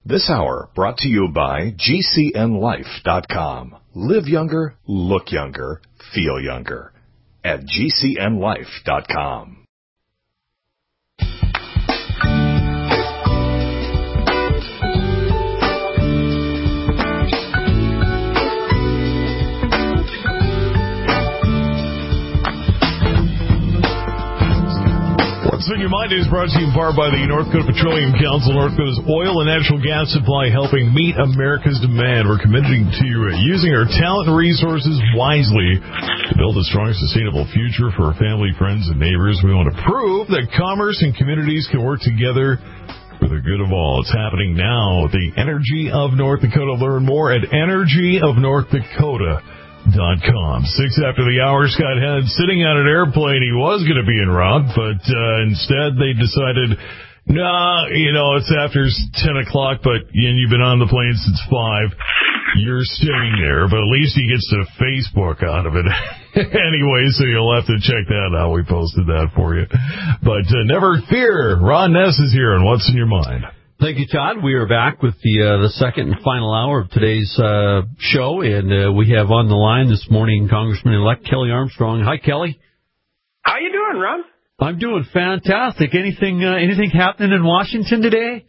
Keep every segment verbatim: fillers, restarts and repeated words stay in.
This hour brought to you by G C N life dot com. Live younger, look younger, feel younger at G C N life dot com. What's on Your Mind is brought to you in part by the North Dakota Petroleum Council. North Dakota's oil and natural gas supply helping meet America's demand. We're committing to using our talent and resources wisely to build a strong, sustainable future for our family, friends, and neighbors. We want to prove that commerce and communities can work together for the good of all. It's happening now. The Energy of North Dakota. Learn more at energy of north dakota dot com. Six after the hour, Scott had sitting on an airplane. He was going to be en route, but uh, instead they decided, nah, you know, it's after ten o'clock, but and you've been on the plane since five. You're staying there, but at least he gets to Facebook out of it. Anyway, so you'll have to check that out. We posted that for you. But uh, never fear, Ron Ness is here, and what's in your mind? Thank you, Todd. We are back with the uh, the second and final hour of today's uh, show, and uh, we have on the line this morning Congressman-elect Kelly Armstrong. Hi, Kelly. How you doing, Ron? I'm doing fantastic. Anything uh, anything happening in Washington today?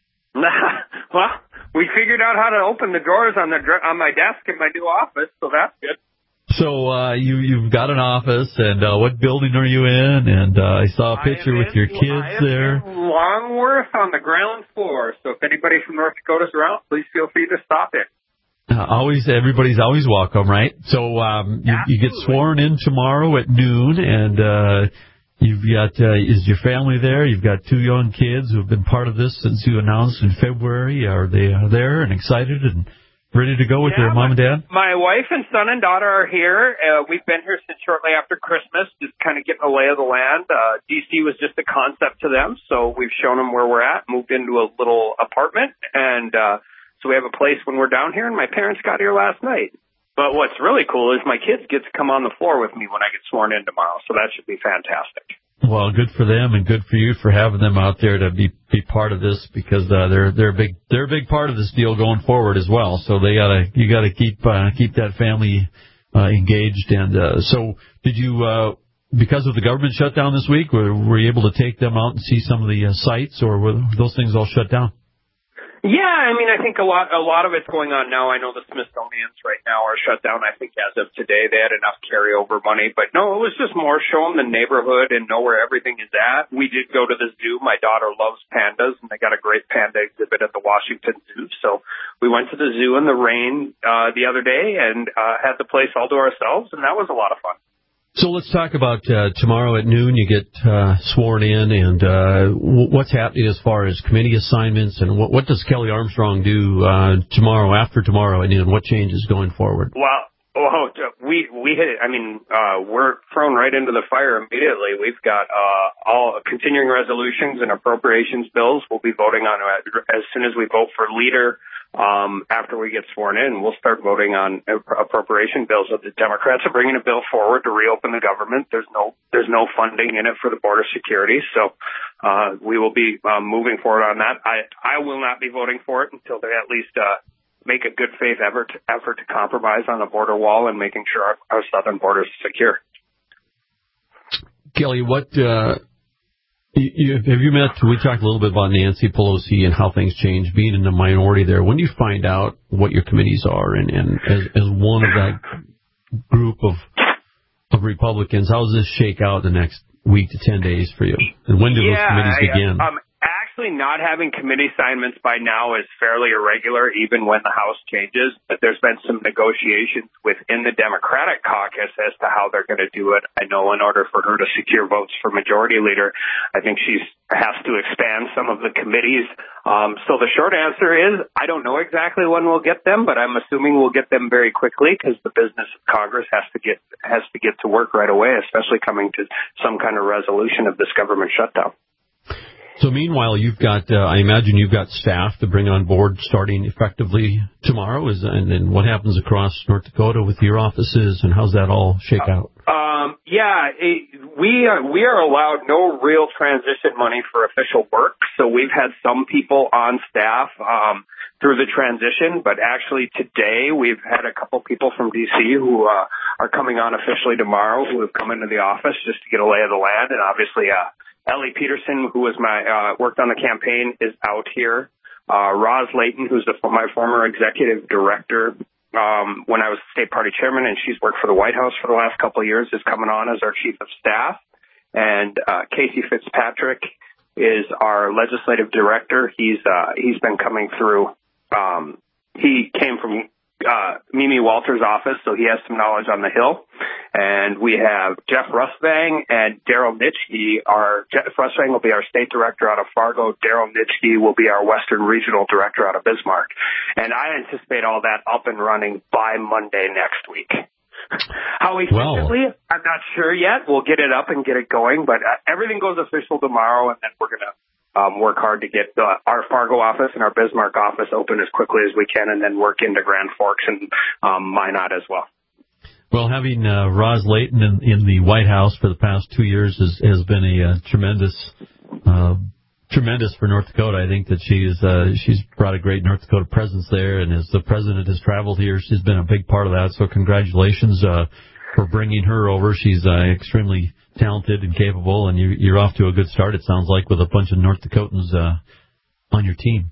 Well, we figured out how to open the doors on the on my desk in my new office, so that's good. So uh, you you've got an office, and uh, what building are you in? And uh, I saw a picture with in, your kids I am there. In Longworth on the ground floor. So if anybody from North Dakota's around, please feel free to stop in. Uh, always, everybody's always welcome, right? So um, you, you get sworn in tomorrow at noon, and uh, you've got uh, is your family there? You've got two young kids who have been part of this since you announced in February. Are they uh, there and excited and ready to go with yeah, their mom and dad? My wife and son and daughter are here. Uh, we've been here since shortly after Christmas, just kind of getting a lay of the land. Uh, D C was just a concept to them, so we've shown them where we're at, moved into a little apartment, and uh, so we have a place when we're down here, and my parents got here last night. But what's really cool is my kids get to come on the floor with me when I get sworn in tomorrow, so that should be fantastic. Well, good for them and good for you for having them out there to be be part of this, because uh, they're they're a big they're a big part of this deal going forward as well. So they gotta you gotta keep uh, keep that family uh, engaged. And uh, so, did you uh, because of the government shutdown this week, were, were you able to take them out and see some of the uh, sites, or were those things all shut down? Yeah, I mean, I think a lot, a lot of it's going on now. I know the Smithsonian's right now are shut down. I think as of today they had enough carryover money, but no, it was just more show them the neighborhood and know where everything is at. We did go to the zoo. My daughter loves pandas, and they got a great panda exhibit at the Washington Zoo. So we went to the zoo in the rain uh, the other day and uh, had the place all to ourselves, and that was a lot of fun. So let's talk about uh, tomorrow at noon. You get uh, sworn in, and uh, w- what's happening as far as committee assignments, and what, what does Kelly Armstrong do uh, tomorrow, after tomorrow at noon? What changes going forward? Well, oh, we we hit it. I mean, uh, we're thrown right into the fire immediately. We've got uh, all continuing resolutions and appropriations bills. We'll be voting on it as soon as we vote for leader. Um, after we get sworn in, we'll start voting on appropriation bills. So the Democrats are bringing a bill forward to reopen the government. There's no, there's no funding in it for the border security. So, uh, we will be, um, moving forward on that. I, I will not be voting for it until they at least, uh, make a good faith effort, effort to compromise on the border wall and making sure our, our southern border is secure. Kelly, what, uh, You, you, have you met, we talked a little bit about Nancy Pelosi and how things change, being in the minority there. When do you find out what your committees are? And, and as, as one of that group of of Republicans, how does this shake out the next week to ten days for you? And when do yeah, those committees begin? Um, actually, not having committee assignments by now is fairly irregular, even when the House changes. But there's been some negotiations within the Democratic caucus as to how they're going to do it. I know in order for her to secure votes for majority leader, I think she has to expand some of the committees. Um, so the short answer is I don't know exactly when we'll get them, but I'm assuming we'll get them very quickly because the business of Congress has to get has to get to work right away, especially coming to some kind of resolution of this government shutdown. So meanwhile, you've got, uh, I imagine you've got staff to bring on board starting effectively tomorrow. Is and then what happens across North Dakota with your offices, and how's that all shake out? Um, Yeah, it, we are, we are allowed no real transition money for official work. So we've had some people on staff um, through the transition, but actually today we've had a couple people from D C who uh, are coming on officially tomorrow who have come into the office just to get a lay of the land. And obviously, uh, Ellie Peterson, who was my uh, worked on the campaign, is out here. Uh, Roz Layton, who's the, my former executive director. Um, when I was state party chairman, and she's worked for the White House for the last couple of years, is coming on as our chief of staff. And uh, Casey Fitzpatrick is our legislative director. He's uh, he's been coming through. Um, he came from uh, Mimi Walters' office, so he has some knowledge on the Hill. And we have Jeff Rusvang and Daryl Nitschke. Our Jeff Rusvang will be our state director out of Fargo. Daryl Nitschke will be our Western Regional Director out of Bismarck. And I anticipate all that up and running by Monday next week. How efficiently, well, I'm not sure yet. We'll get it up and get it going, but uh, everything goes official tomorrow, and then we're going to um, work hard to get uh, our Fargo office and our Bismarck office open as quickly as we can, and then work into Grand Forks and um, Minot as well. Well, having uh, Roz Layton in, in the White House for the past two years has, has been a uh, tremendous, uh, tremendous for North Dakota. I think that she's uh, she's brought a great North Dakota presence there, and as the president has traveled here, she's been a big part of that. So congratulations uh, for bringing her over. She's uh, extremely talented and capable, and you, you're off to a good start. It sounds like with a bunch of North Dakotans uh, on your team.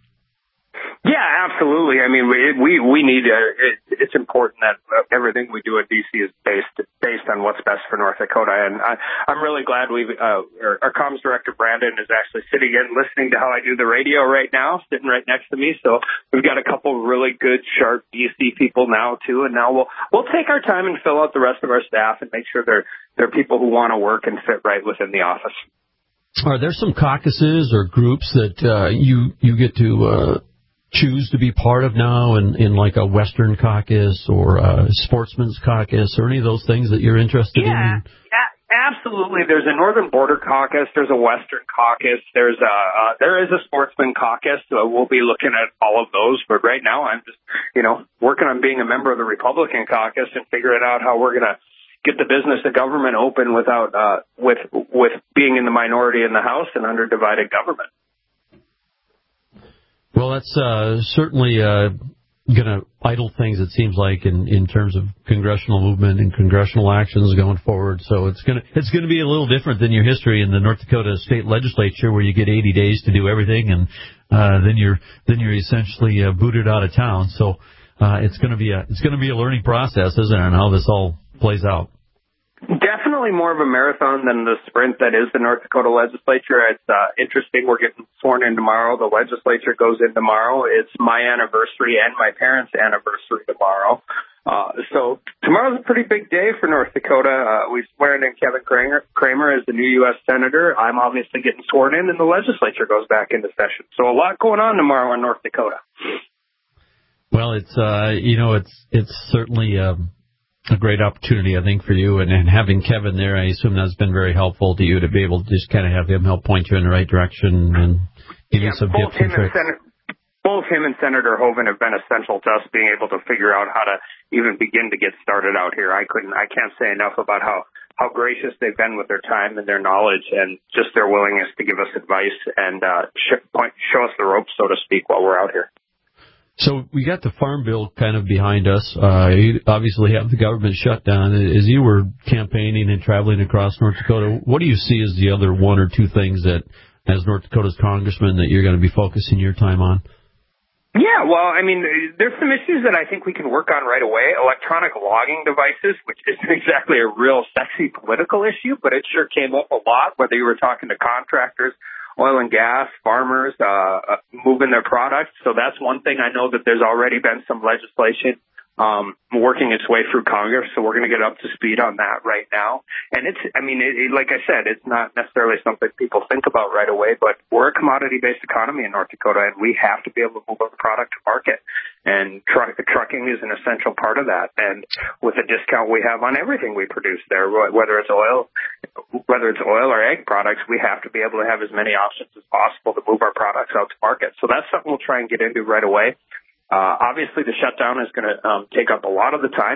Yeah, absolutely. I mean, we we, we need to, it, it's important that everything we do at D C is based based on what's best for North Dakota. And I, I'm really glad we've, uh, our, our comms director, Brandon, is actually sitting in listening to how I do the radio right now, sitting right next to me. So we've got a couple really good, sharp D C people now, too. And now we'll, we'll take our time and fill out the rest of our staff and make sure they're, they're people who want to work and fit right within the office. Are there some caucuses or groups that uh, you, you get to uh, choose to be part of now in, in like a Western caucus or a Sportsman's caucus or any of those things that you're interested yeah, in? Yeah, absolutely. There's a Northern Border Caucus. There's a Western Caucus. There's a, uh, there is a Sportsman Caucus. So we'll be looking at all of those. But right now I'm just, you know, working on being a member of the Republican Caucus and figuring out how we're going to get the business of government open without, uh, with, with being in the minority in the House and under divided government. Well, that's uh, certainly uh, going to idle things, it seems like, in, in terms of congressional movement and congressional actions going forward. So it's going to it's going to be a little different than your history in the North Dakota State Legislature, where you get eighty days to do everything, and uh, then you're then you're essentially uh, booted out of town. So uh, it's going to be a it's going to be a learning process, isn't it, on how this all plays out? Definitely more of a marathon than the sprint that is the North Dakota legislature. It's uh, interesting. We're getting sworn in tomorrow. The legislature goes in tomorrow. It's my anniversary and my parents' anniversary tomorrow. Uh, so tomorrow's a pretty big day for North Dakota. Uh, we've sworn in Kevin Kramer, Kramer as the new U S Senator. I'm obviously getting sworn in, and the legislature goes back into session. So a lot going on tomorrow in North Dakota. Well, it's, uh, you know, it's, it's certainly, um, a great opportunity, I think, for you, and, and having Kevin there, I assume that's been very helpful to you to be able to just kind of have him help point you in the right direction and give yeah, you some both tips and him tricks. And Sen- both him and Senator Hoeven have been essential to us being able to figure out how to even begin to get started out here. I couldn't, I can't say enough about how, how gracious they've been with their time and their knowledge and just their willingness to give us advice and uh, sh- point, show us the ropes, so to speak, while we're out here. So we got the Farm Bill kind of behind us. Uh, you obviously have the government shutdown. As you were campaigning and traveling across North Dakota, what do you see as the other one or two things that, as North Dakota's congressman, that you're going to be focusing your time on? Yeah, well, I mean, there's some issues that I think we can work on right away. Electronic logging devices, which isn't exactly a real sexy political issue, but it sure came up a lot, whether you were talking to contractors, oil and gas, farmers, uh, uh, moving their products. So that's one thing. I know that there's already been some legislation um, working its way through Congress, so we're going to get up to speed on that right now. And it's, I mean, it, it, like I said, it's not necessarily something people think about right away, but we're a commodity-based economy in North Dakota, and we have to be able to move our product to market. And truck, trucking is an essential part of that. And with the discount we have on everything we produce there, whether it's oil, whether it's oil or egg products, we have to be able to have as many options as possible to move our products out to market. So that's something we'll try and get into right away. Uh, obviously, the shutdown is going to um, take up a lot of the time.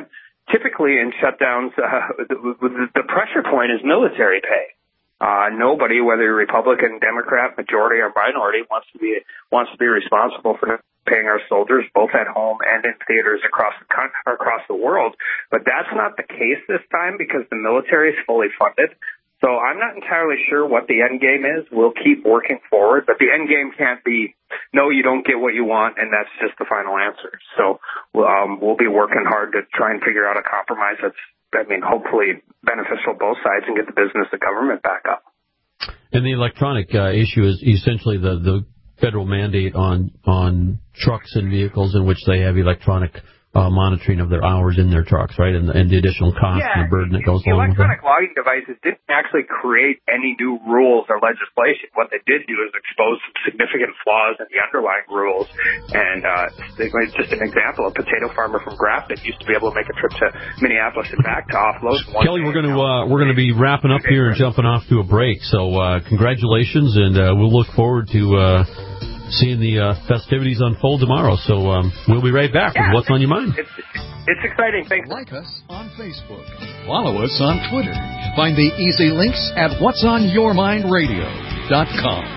typically in shutdowns, uh, the, the pressure point is military pay. Uh, nobody, whether you're Republican, Democrat, majority, or minority, wants to be wants to be responsible for paying our soldiers, both at home and in theaters across the country, across the world. But that's not the case this time because the military is fully funded. So I'm not entirely sure what the end game is. We'll keep working forward, but the end game can't be, no, you don't get what you want, and that's just the final answer. So um, we'll be working hard to try and figure out a compromise that's, I mean, hopefully beneficial both sides and get the business of government back up. And the electronic uh, issue is essentially the, the federal mandate on on trucks and vehicles in which they have electronic uh, monitoring of their hours in their trucks, right, and, and the additional cost yeah, and the burden that goes the along with that. Electronic logging devices didn't actually create any new rules or legislation. What they did do is expose some significant flaws in the underlying rules. And uh, it's just an example. A potato farmer from Grafton used to be able to make a trip to Minneapolis and back to offload. Kelly, we're going to uh, we're going to be wrapping up here and jumping off to a break. So uh, congratulations, and uh, we'll look forward to uh, seeing the uh, festivities unfold tomorrow. So um, we'll be right back yeah, with What's on Your Mind. It's, it's exciting. Thanks. Like us on Facebook. Follow us on Twitter. Find the easy links at whats on your mind radio dot com.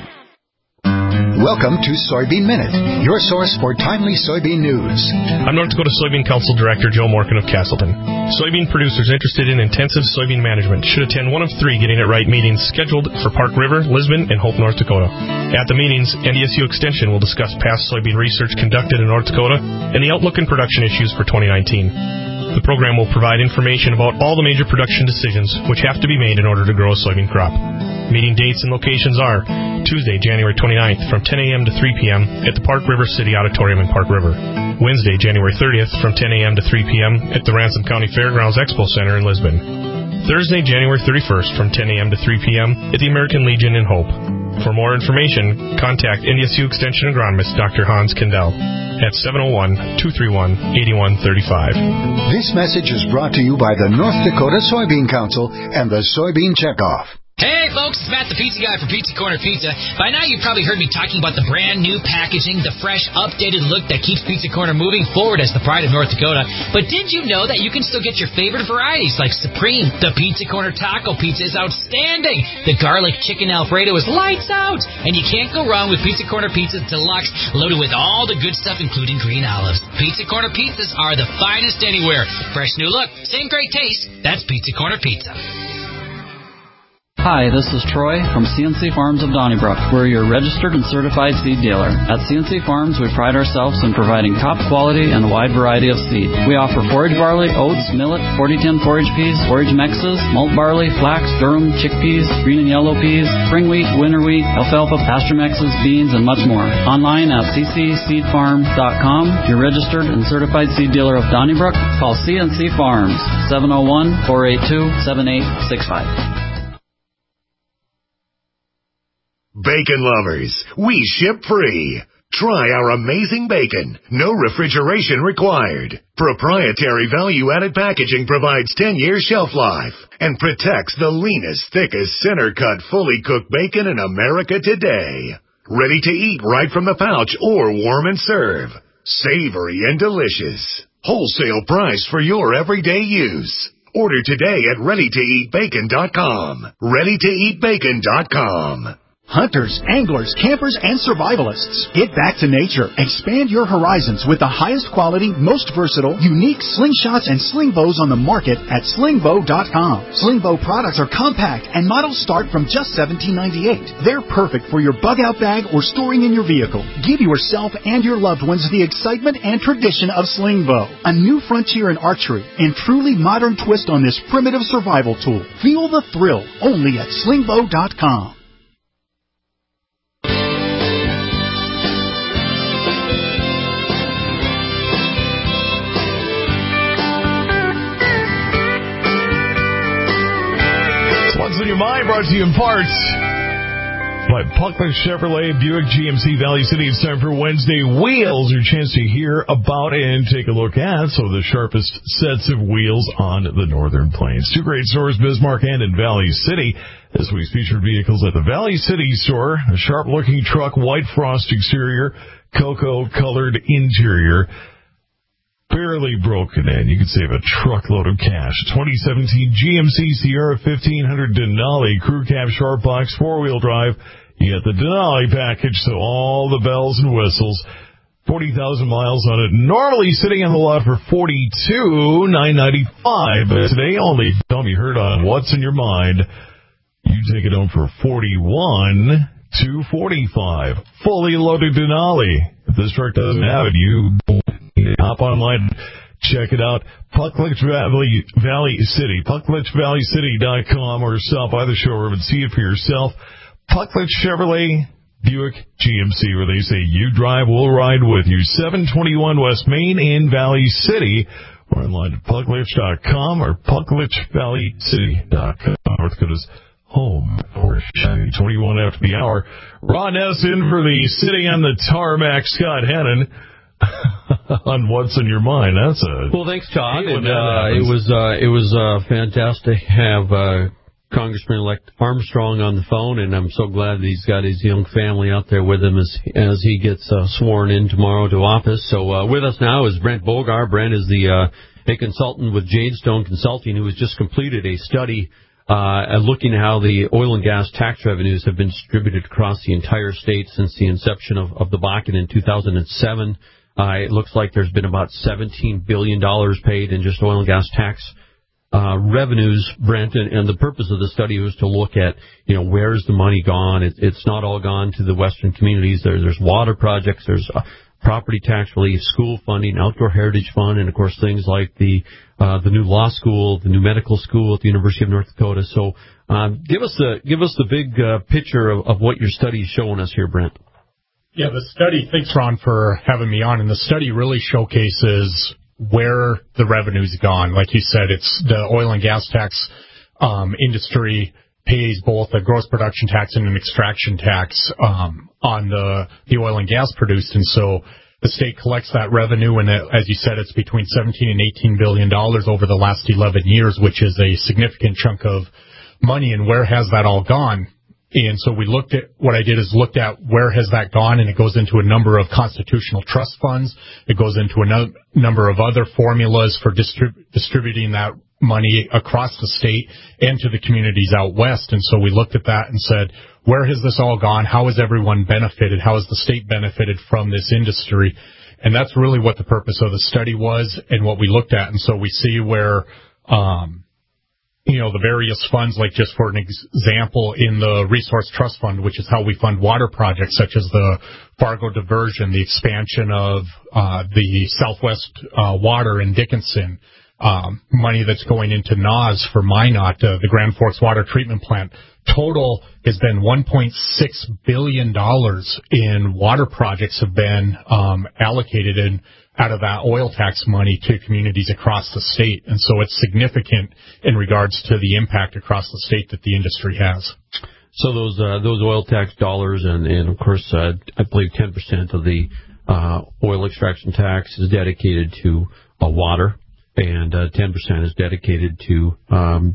Welcome to Soybean Minute, your source for timely soybean news. I'm North Dakota Soybean Council Director Joe Morgan of Castleton. Soybean producers interested in intensive soybean management should attend one of three Getting It Right meetings scheduled for Park River, Lisbon, and Hope, North Dakota. At the meetings, N D S U Extension will discuss past soybean research conducted in North Dakota and the outlook and production issues for twenty nineteen. The program will provide information about all the major production decisions which have to be made in order to grow a soybean crop. Meeting dates and locations are Tuesday, January twenty-ninth from ten a.m. to three p.m. at the Park River City Auditorium in Park River. Wednesday, January thirtieth from ten a.m. to three p.m. at the Ransom County Fairgrounds Expo Center in Lisbon. Thursday, January thirty-first from ten a.m. to three p.m. at the American Legion in Hope. For more information, contact N D S U Extension agronomist Doctor Hans Kendall at seven oh one, two three one, eight one three five. This message is brought to you by the North Dakota Soybean Council and the Soybean Checkoff. Hey folks, it's Matt the Pizza Guy for Pizza Corner Pizza. By now you've probably heard me talking about the brand new packaging, the fresh, updated look that keeps Pizza Corner moving forward as the pride of North Dakota. But did you know that you can still get your favorite varieties like Supreme? The Pizza Corner Taco Pizza is outstanding. The Garlic Chicken Alfredo is lights out. And you can't go wrong with Pizza Corner Pizza Deluxe, loaded with all the good stuff including green olives. Pizza Corner Pizzas are the finest anywhere. Fresh new look, same great taste. That's Pizza Corner Pizza. Hi, this is Troy from C N C Farms of Donnybrook. We're your registered and certified seed dealer. At C N C Farms, we pride ourselves in providing top quality and a wide variety of seed. We offer forage barley, oats, millet, forty ten forage peas, forage mixes, malt barley, flax, durum, chickpeas, green and yellow peas, spring wheat, winter wheat, alfalfa, pasture mixes, beans, and much more. Online at c c seed farm dot com. Your registered and certified seed dealer of Donnybrook. Call C N C Farms, seven oh one, four eight two, seven eight six five. Bacon lovers, we ship free. Try our amazing bacon. No refrigeration required. Proprietary value-added packaging provides ten year shelf life and protects the leanest, thickest, center-cut, fully cooked bacon in America today. Ready to eat right from the pouch or warm and serve. Savory and delicious. Wholesale price for your everyday use. Order today at ready to eat bacon dot com. ready to eat bacon dot com. Hunters, anglers, campers, and survivalists. Get back to nature. Expand your horizons with the highest quality, most versatile, unique slingshots and sling bows on the market at sling bow dot com. Sling bow products are compact and models start from just seventeen ninety-eight. They're perfect for your bug out bag or storing in your vehicle. Give yourself and your loved ones the excitement and tradition of sling bow. A new frontier in archery and truly modern twist on this primitive survival tool. Feel the thrill only at sling bow dot com. What's on Your Mind, brought to you in parts by Buckler Chevrolet, Buick G M C, Valley City. It's time for Wednesday Wheels, your chance to hear about and take a look at some of the sharpest sets of wheels on the Northern Plains. Two great stores, Bismarck and in Valley City. This week's featured vehicles at the Valley City store. A sharp-looking truck, white frost exterior, cocoa-colored interior. barely broken in, you could save a truckload of cash. twenty seventeen G M C Sierra fifteen hundred Denali Crew Cab Short Box four-wheel drive. You get the Denali package, so all the bells and whistles. forty thousand miles on it. Normally sitting on the lot for forty-two thousand nine hundred ninety-five dollars. But today only, tell me, heard on What's in Your Mind. You take it home for forty-one thousand two hundred forty-five dollars. Fully loaded Denali. If this truck doesn't have it, you hop online, check it out. Puckledge Valley, Valley City, puckledge valley city dot com, or stop by the showroom and see it for yourself. Puckledge Chevrolet, Buick, G M C, where they say you drive, we'll ride with you. seven twenty-one West Main in Valley City, or online at puckledge dot com or puckledge valley city dot com. North Dakota's home for twenty-one after the hour. Ron S. in for the sitting on the tarmac, Scott Hennon. On What's in Your Mind. That's a well. Thanks, Todd. And, uh, it was uh, it was uh, fantastic to have uh, Congressman-elect Armstrong on the phone, and I'm so glad that he's got his young family out there with him as as he gets uh, sworn in tomorrow to office. So uh, with us now is Brent Bogar. Brent is the uh, a consultant with Jadestone Consulting, who has just completed a study uh, looking at how the oil and gas tax revenues have been distributed across the entire state since the inception of, of the Bakken in two thousand seven. Uh, it looks like there's been about seventeen billion dollars paid in just oil and gas tax uh, revenues, Brent. And, and the purpose of the study was to look at, you know, where's the money gone? It, it's not all gone to the western communities. There, there's water projects, there's uh, property tax relief, school funding, outdoor heritage fund, and, of course, things like the uh, the new law school, the new medical school at the University of North Dakota. So um, give us the give us the big uh, picture of, of what your study is showing us here, Brent. Yeah, the study, thanks, Ron, for having me on. And the study really showcases where the revenue's gone. Like you said, it's the oil and gas tax um, industry pays both a gross production tax and an extraction tax um, on the, the oil and gas produced. And so the state collects that revenue, and it, as you said, it's between seventeen and eighteen billion dollars over the last eleven years, which is a significant chunk of money. And where has that all gone? And so we looked at, what I did is looked at where has that gone, and it goes into a number of constitutional trust funds. It goes into a no, number of other formulas for distrib- distributing that money across the state and to the communities out west. And so we looked at that and said, where has this all gone? How has everyone benefited? How has the state benefited from this industry? And that's really what the purpose of the study was and what we looked at. And so we see where, um, you know, the various funds, like just for an example, in the Resource Trust Fund, which is how we fund water projects such as the Fargo diversion, the expansion of uh, the Southwest uh, Water in Dickinson, um, money that's going into N O S for Minot, uh, the Grand Forks Water Treatment Plant. Total has been one point six billion dollars in water projects have been um, allocated in out of that oil tax money to communities across the state. And so it's significant in regards to the impact across the state that the industry has. So those uh, those oil tax dollars and, and of course, uh, I believe ten percent of the uh, oil extraction tax is dedicated to uh, water, and uh, ten percent is dedicated to um,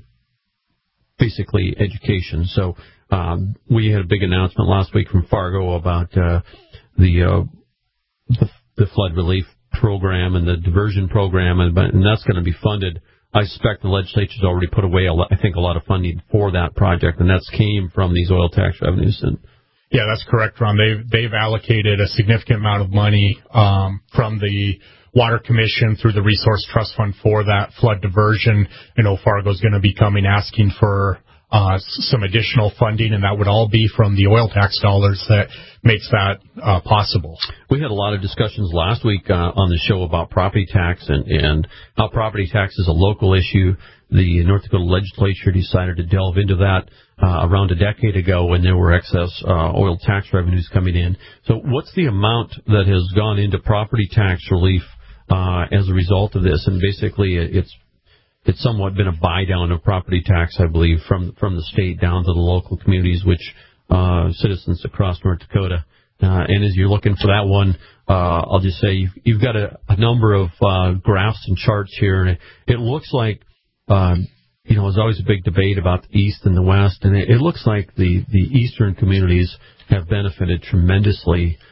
basically education. So um, we had a big announcement last week from Fargo about uh, the, uh, the the flood relief program and the diversion program, and, and that's going to be funded. I suspect the legislature's already put away, a lot, I think, a lot of funding for that project, and that's came from these oil tax revenues. And yeah, that's correct, Ron. They've they've allocated a significant amount of money um, from the Water Commission through the Resource Trust Fund for that flood diversion. I know Fargo's going to be coming asking for Uh, some additional funding, and that would all be from the oil tax dollars that makes that uh, possible. We had a lot of discussions last week uh, on the show about property tax and, and how property tax is a local issue. The North Dakota legislature decided to delve into that uh, around a decade ago when there were excess uh, oil tax revenues coming in. So what's the amount that has gone into property tax relief uh, as a result of this? And basically it's It's somewhat been a buy-down of property tax, I believe, from from the state down to the local communities, which uh, citizens across North Dakota. Uh, and as you're looking for that one, uh, I'll just say you've, you've got a, a number of uh, graphs and charts here, and it, it looks like, um, you know, there's always a big debate about the East and the West, and it, it looks like the, the eastern communities have benefited tremendously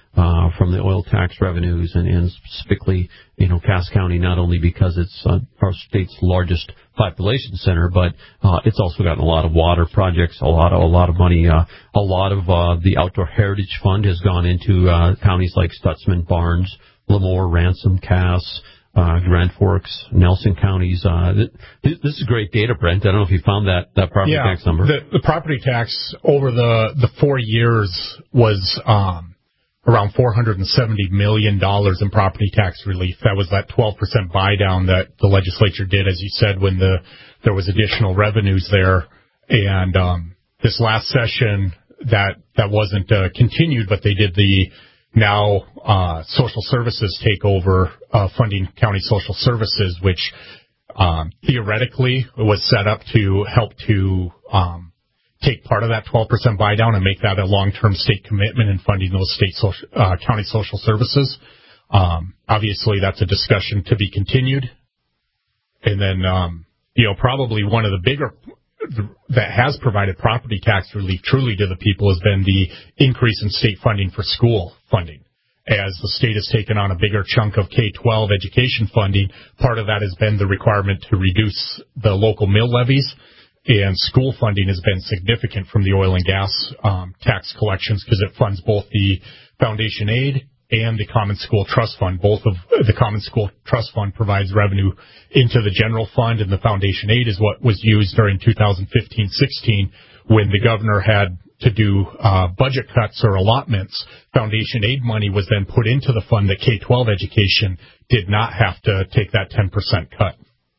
uh, from the oil tax revenues, and, and specifically, you know, Cass County, not only because it's uh, our state's largest population center, but uh, it's also gotten a lot of water projects, a lot of a lot of money. Uh, a lot of uh, the Outdoor Heritage Fund has gone into uh, counties like Stutzman, Barnes, Lemoore, Ransom, Cass, uh, Grand Forks, Nelson counties. Uh, this, this is great data, Brent. I don't know if you found that, that property yeah, tax number. The, the property tax over the, the four years was um, around four hundred seventy million dollars in property tax relief. That was that twelve percent buy down that the legislature did, as you said, when the there was additional revenues there. And um, this last session, that that wasn't uh, continued, but they did the now uh, social services takeover, uh, funding county social services, which um, theoretically was set up to help to um, take part of that twelve percent buy down and make that a long-term state commitment in funding those state social, uh, county social services. Um, obviously, that's a discussion to be continued. And then, um, you know, probably one of the bigger that has provided property tax relief truly to the people has been the increase in state funding for school funding. As the state has taken on a bigger chunk of K twelve education funding, part of that has been the requirement to reduce the local mill levies, and school funding has been significant from the oil and gas um, tax collections because it funds both the foundation aid and the Common School Trust Fund. Both of the Common School Trust Fund provides revenue into the general fund, and the foundation aid is what was used during two thousand fifteen sixteen when the governor had to do uh, budget cuts or allotments. Foundation aid money was then put into the fund that K twelve education did not have to take that ten percent cut.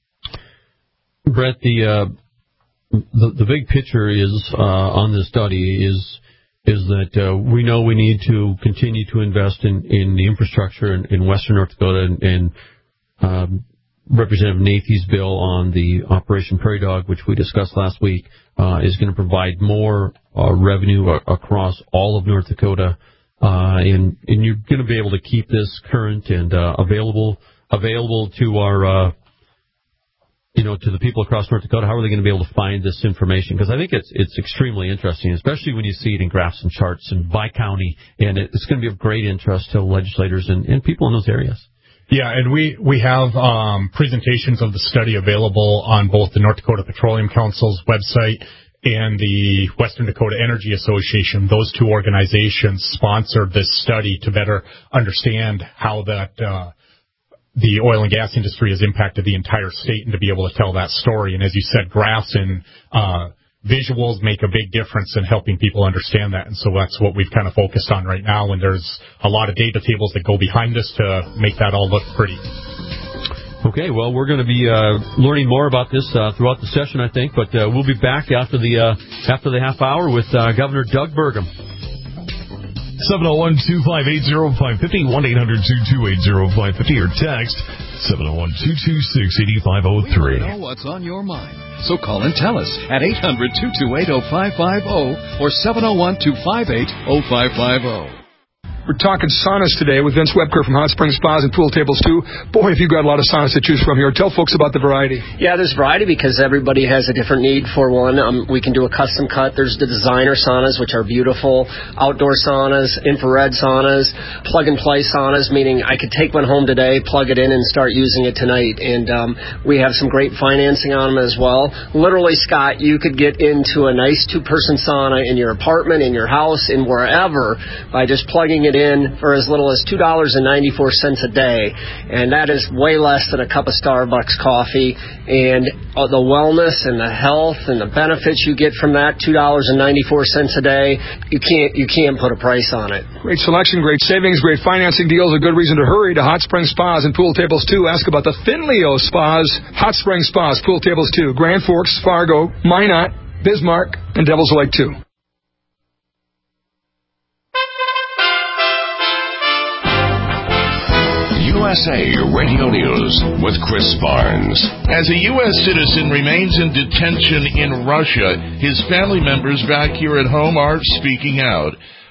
Brett, the uh, the, the big picture is uh, on this study is is that uh, we know we need to continue to invest in, in the infrastructure in, in western North Dakota, and, and um, Representative Nathy's bill on the Operation Prairie Dog, which we discussed last week, uh, is going to provide more uh, revenue a- across all of North Dakota, uh, and, and you're going to be able to keep this current and uh, available available to our uh, you know, to the people across North Dakota. How are they going to be able to find this information? Because I think it's it's extremely interesting, especially when you see it in graphs and charts and by county, and it's going to be of great interest to legislators and, and people in those areas. Yeah, and we, we have um, presentations of the study available on both the North Dakota Petroleum Council's website and the Western Dakota Energy Association. Those two organizations sponsored this study to better understand how that uh, the oil and gas industry has impacted the entire state, and to be able to tell that story. And as you said, graphs and uh, visuals make a big difference in helping people understand that. And so that's what we've kind of focused on right now. And there's a lot of data tables that go behind us to make that all look pretty. Okay, well, we're going to be uh, learning more about this uh, throughout the session, I think. But uh, we'll be back after the uh, after the half hour with uh, Governor Doug Burgum. seven oh one, two five eight, oh five five oh, one eight hundred, two two eight, oh five five oh, or text seven oh one, two two six, eight five oh three. We know what's on your mind, so call and tell us at eight hundred, two two eight, oh five five oh or seven oh one, two five eight, oh five five oh. We're talking saunas today with Vince Webker from Hot Springs Spas and Pool Tables too. Boy, have you got a lot of saunas to choose from here. Tell folks about the variety. Yeah, there's variety because everybody has a different need for one. Um, we can do a custom cut. There's the designer saunas, which are beautiful, outdoor saunas, infrared saunas, plug-and-play saunas, meaning I could take one home today, plug it in, and start using it tonight. And um, we have some great financing on them as well. Literally, Scott, you could get into a nice two-person sauna in your apartment, in your house, in wherever by just plugging it in for as little as two dollars and ninety-four cents a day, and that is way less than a cup of Starbucks coffee. And uh, the wellness and the health and the benefits you get from that, two dollars and ninety-four cents a day, you can't you can't put a price on it. Great selection, great savings, great financing deals. A good reason to hurry to Hot Springs Spas and Pool Tables too. Ask about the Finleo Spas, Hot Springs Spas, Pool Tables too, Grand Forks, Fargo, Minot, Bismarck, and Devil's Lake too. U S A Radio News with Chris Barnes. As a U S citizen remains in detention in Russia, his family members back here at home are speaking out.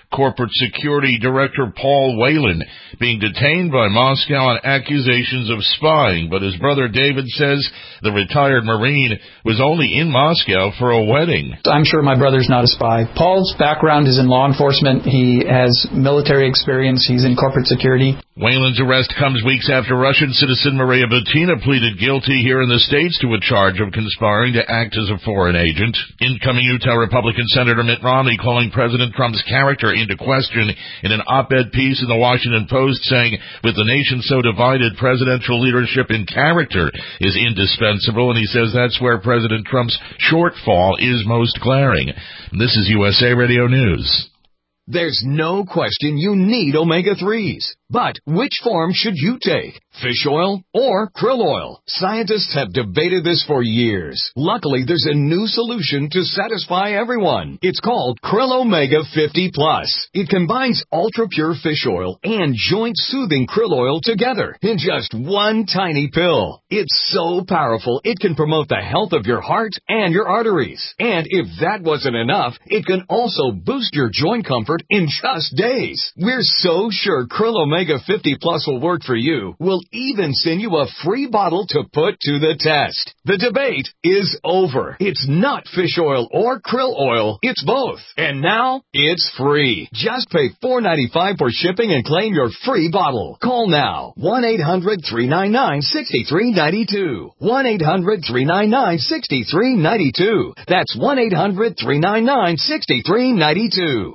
Corporate Security Director Paul Whelan being detained by Moscow on accusations of spying, but his brother David says the retired Marine was only in Moscow for a wedding. I'm sure my brother's not a spy. Paul's background is in law enforcement. He has military experience. He's in corporate security. Whelan's arrest comes weeks after Russian citizen Maria Butina pleaded guilty here in the States to a charge of conspiring to act as a foreign agent. Incoming Utah Republican Senator Mitt Romney calling President Trump's character into question in an op-ed piece in the Washington Post, saying, with the nation so divided, presidential leadership in character is indispensable, and he says that's where President Trump's shortfall is most glaring. This is U S A Radio News. There's no question you need omega threes. But which form should you take? Fish oil or krill oil? Scientists have debated this for years. Luckily, there's a new solution to satisfy everyone. It's called Krill Omega fifty plus. It combines ultra-pure fish oil and joint-soothing krill oil together in just one tiny pill. It's so powerful, it can promote the health of your heart and your arteries. And if that wasn't enough, it can also boost your joint comfort in just days. We're so sure Krill Omega fifty plus will work for you. We'll even send you a free bottle to put to the test. The debate is over. It's not fish oil or krill oil. It's both. And now it's free. Just pay four dollars and ninety-five cents for shipping and claim your free bottle. Call now. one eight hundred three nine nine six three nine two. one eight hundred three nine nine six three nine two. That's one eight hundred three nine nine six three nine two.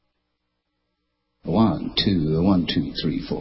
One, two, one, two, three, four.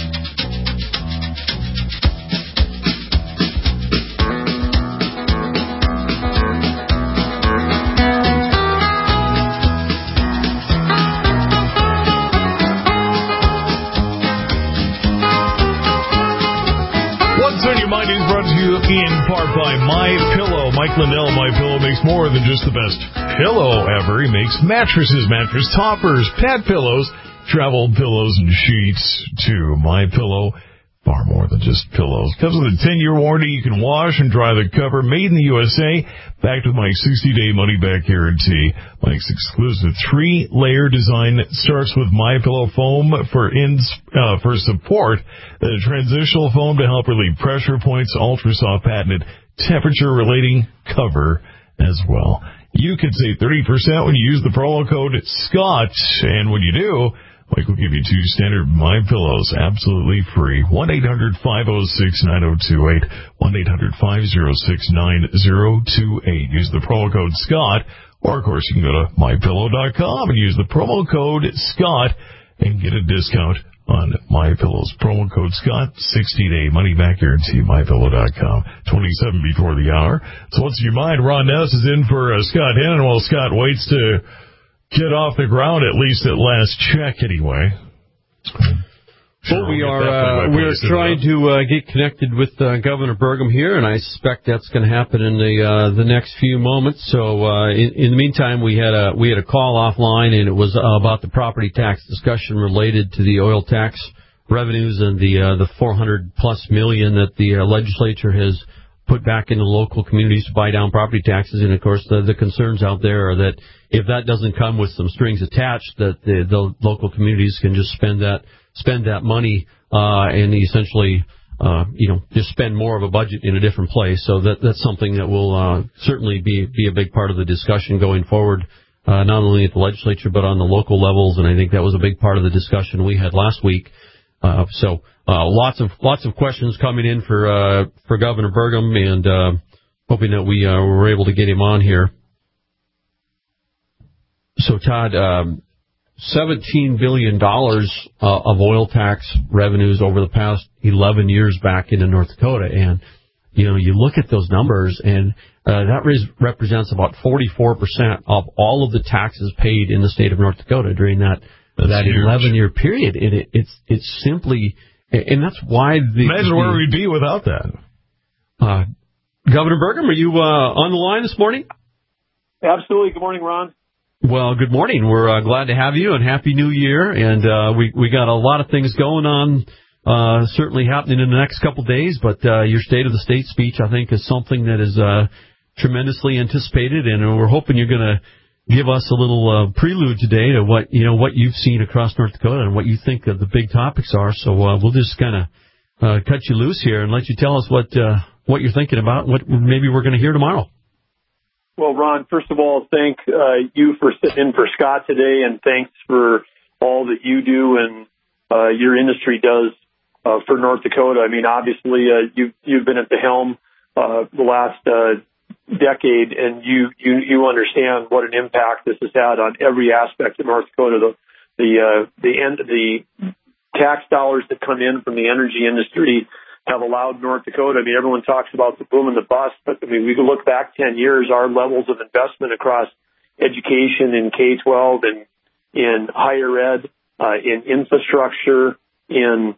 What's on your mind is brought to you in part by My Pillow. Mike Lindell, My Pillow makes more than just the best pillow ever. He makes mattresses, mattress toppers, pet pillows, travel pillows and sheets to My Pillow. Far more than just pillows. Comes with a ten-year warranty. You can wash and dry the cover. Made in the U S A. Backed with Mike's sixty-day money-back guarantee. Mike's exclusive three-layer design starts with My Pillow foam for ins, uh, for support. The transitional foam to help relieve pressure points. Ultra-soft patented temperature-relating cover as well. You can save thirty percent when you use the promo code SCOTT. And when you do, Mike will give you two standard My Pillows absolutely free. one eight hundred five oh six nine oh two eight. one eight hundred five oh six nine oh two eight. Use the promo code SCOTT. Or, of course, you can go to my pillow dot com and use the promo code SCOTT and get a discount on MyPillow's promo code SCOTT. sixty-day money-back guarantee. my pillow dot com. twenty-seven before the hour. So what's in your mind? Ron Ness is in for uh, Scott Hannon while Scott waits to get off the ground, at least at last check, anyway. Sure, well, we we'll are uh, we are trying to uh, get connected with uh, Governor Burgum here, and I suspect that's going to happen in the uh, the next few moments. So uh, in, in the meantime, we had a we had a call offline, and it was uh, about the property tax discussion related to the oil tax revenues and the uh, the four hundred plus million that the uh, legislature has put back into local communities to buy down property taxes. And of course, the, the concerns out there are that if that doesn't come with some strings attached, that the, the local communities can just spend that spend that money uh, and essentially, uh, you know, just spend more of a budget in a different place. So that that's something that will uh, certainly be be a big part of the discussion going forward, uh, not only at the legislature but on the local levels. And I think that was a big part of the discussion we had last week. Uh, so uh, lots of lots of questions coming in for uh, for Governor Burgum, and uh, hoping that we uh, were able to get him on here. So Todd, um, seventeen billion dollars uh, of oil tax revenues over the past eleven years back into North Dakota, and you know you look at those numbers, and uh, that res- represents about forty-four percent of all of the taxes paid in the state of North Dakota during that. That's that eleven-year period, and it, it's it's simply, and that's why the imagine the, where we'd be without that. Uh, Governor Burgum, are you uh, on the line this morning? Absolutely. Good morning, Ron. Well, good morning. We're uh, glad to have you, and Happy New Year. And uh, we we got a lot of things going on, uh, certainly happening in the next couple of days. But uh, your State of the State speech, I think, is something that is uh, tremendously anticipated, and we're hoping you're going to give us a little uh, prelude today to what you know what you've seen across North Dakota and what you think of the big topics are. So uh, we'll just kind of uh, cut you loose here and let you tell us what uh, what you're thinking about, what maybe we're going to hear tomorrow. Well, Ron, first of all, thank uh, you for sitting in for Scott today, and thanks for all that you do and uh, your industry does uh, for North Dakota. I mean, obviously, uh, you, you've been at the helm uh, the last uh, decade, and you, you, you understand what an impact this has had on every aspect of North Dakota. The the uh, the end the tax dollars that come in from the energy industry have allowed North Dakota. I mean, everyone talks about the boom and the bust, but I mean, we can look back ten years, our levels of investment across education in K twelve and in higher ed, uh, in infrastructure, in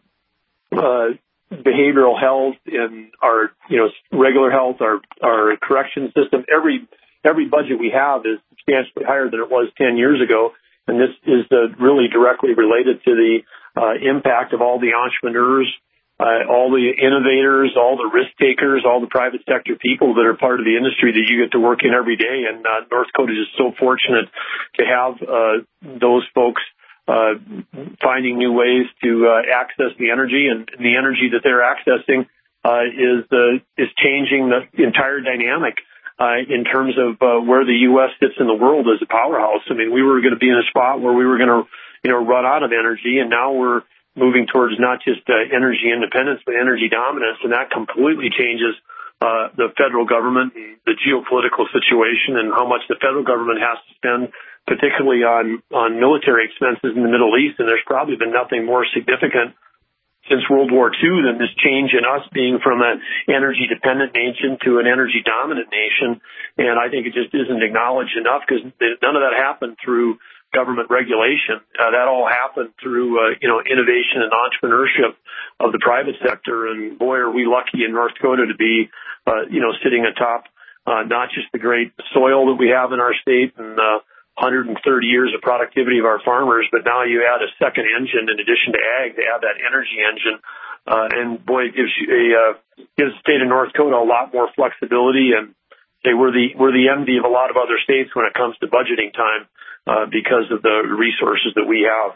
uh, behavioral health, in our, you know, regular health, our, our correction system. Every, every budget we have is substantially higher than it was ten years ago. And this is uh, really directly related to the uh, impact of all the entrepreneurs, Uh, all the innovators, all the risk takers, all the private sector people that are part of the industry that you get to work in every day. And uh, North Dakota is just so fortunate to have uh, those folks uh, finding new ways to uh, access the energy, and the energy that they're accessing uh, is uh, is changing the entire dynamic uh, in terms of uh, where the U S sits in the world as a powerhouse. I mean, we were going to be in a spot where we were going to, you know, run out of energy, and now we're moving towards not just uh, energy independence, but energy dominance, and that completely changes uh, the federal government, the geopolitical situation, and how much the federal government has to spend, particularly on, on military expenses in the Middle East. And there's probably been nothing more significant since World War Two than this change in us being from an energy-dependent nation to an energy-dominant nation. And I think it just isn't acknowledged enough, because none of that happened through government regulation. Uh, that all happened through, uh, you know, innovation and entrepreneurship of the private sector. And boy, are we lucky in North Dakota to be, uh, you know, sitting atop uh, not just the great soil that we have in our state and uh, one hundred thirty years of productivity of our farmers, but now you add a second engine in addition to ag, to add that energy engine. Uh, and boy, it gives you a, uh, gives the state of North Dakota a lot more flexibility, and say we're the, we're the envy of a lot of other states when it comes to budgeting time. Uh, because of the resources that we have.